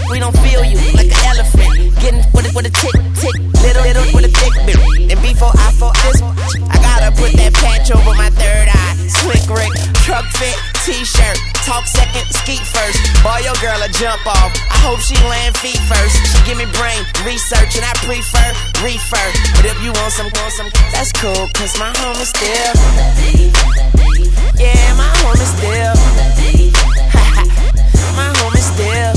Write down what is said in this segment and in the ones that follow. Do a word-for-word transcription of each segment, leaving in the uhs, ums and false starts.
we don't feel you like an elephant. Getting with it with a tick, tick, little, little with a thick bit. And before I fall this, I gotta put that patch over my third eye. Slick Rick, truck fit, t-shirt, talk second, skeet first. Boy, your girl a jump off. I hope she land feet first. She give me brain research and I prefer refer. But if you want some, want some, that's cool, cause my home is still. Yeah, my home is still. My home is still.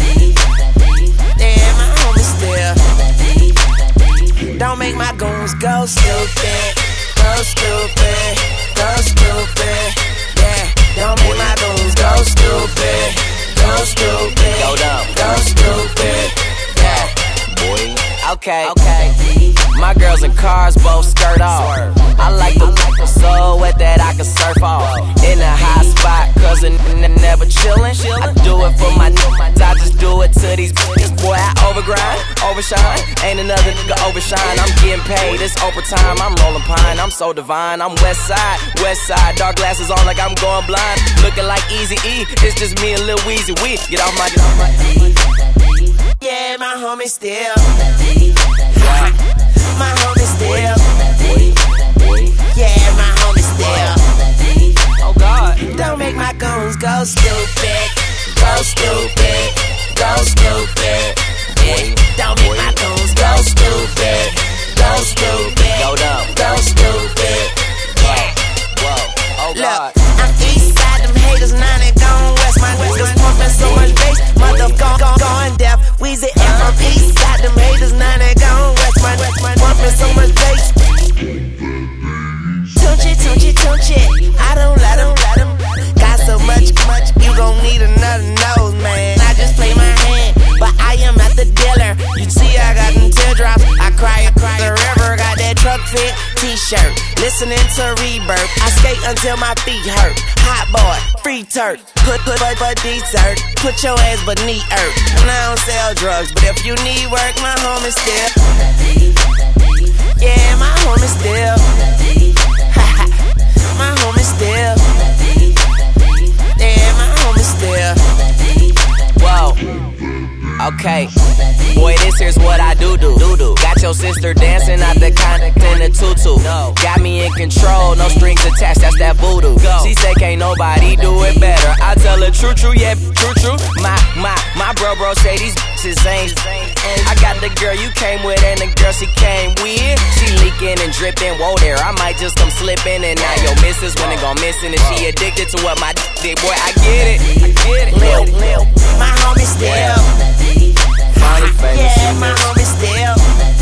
Yeah, my home is still. Don't make my goons go stupid. Go stupid. Go stupid. Yeah, don't make my goons go stupid. Go stupid. Go dumb. Go stupid. Yeah, boy. Okay, okay. My girls in cars both skirt off. I like the liquor so wet that I can surf off. In a high spot, cause a n never chillin'. I do it for my niggas, I just do it to these bitches. Boy, I overgrind, overshine. Ain't another nigga overshine. I'm getting paid, it's overtime. I'm rolling pine, I'm so divine. I'm west side, west side. Dark glasses on like I'm going blind. Looking like Easy E, it's just me and Lil Weezy. We get off my, get off my. Yeah, my homie still. My homie still. Yeah, my homie still. Oh God. Don't make my goons go stupid. Go stupid. Go stupid. Yeah. Don't make my goons go stupid. Go stupid. Go dumb. Go stupid. Yeah. Whoa. Oh God. Look, I'm east side, them haters, now they gone west. My niggas pumping so much bass, mother gone, gone, gone deaf. Weezy and from east side, them haters, now they gone west. My niggas pumping so much bass. Tunchi, tunchi, tunchi. I don't let them, let them. Got so much, much, you gon' need another nose, man. I just play my hand, but I am not the dealer. You see, I got them teardrops. I cry, I cry. The river got that truck fit t-shirt. Listening to Rebirth. I skate until my feet hurt. Hot boy, free turk. Put, put, put, put dessert. Put your ass beneath earth. And I don't sell drugs, but if you need work, my home is still. Yeah, my home is still. My home is still. Yeah, my home is still. Whoa. Okay. Boy, this here's what I do do. do, do. Got your sister dancing out the contact in a tutu. No. Got me in control, no strings attached, that's that voodoo. Go. She say can't nobody do it better. I tell her true, true, yeah, true, true. My, my, my bro, bro say these bitches ain't. I got the girl you came with and the girl she came with. She leaking and dripping, whoa there. I might just come slipping and now your missus when it gon' missing and she addicted to what my did. Boy, I get it, I get it. Lil, Lil, my homie still. Yeah, my homie still.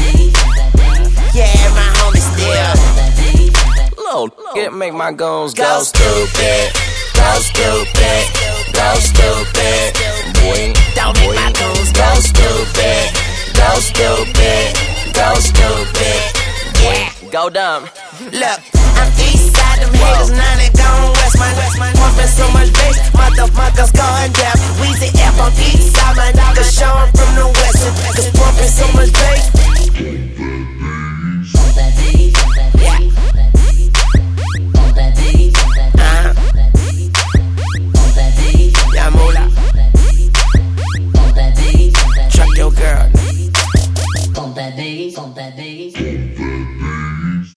Yeah, my homie still. Lil, it make my goons go, go stupid. Go stupid. Go stupid. Boy, don't make my goons go stupid. Go stupid. Go stupid. Yeah, go dumb. Look, I'm east side, them haters, now they gone west. My west, my pumping so much bass, motherfuckers going deaf. Weezy F on east side, my niggas showing from the west. Cause pumping so much bass. Yeah. Uh-huh. Yeah, Moolah. Truck your girl. Pump that bass, pump that bass.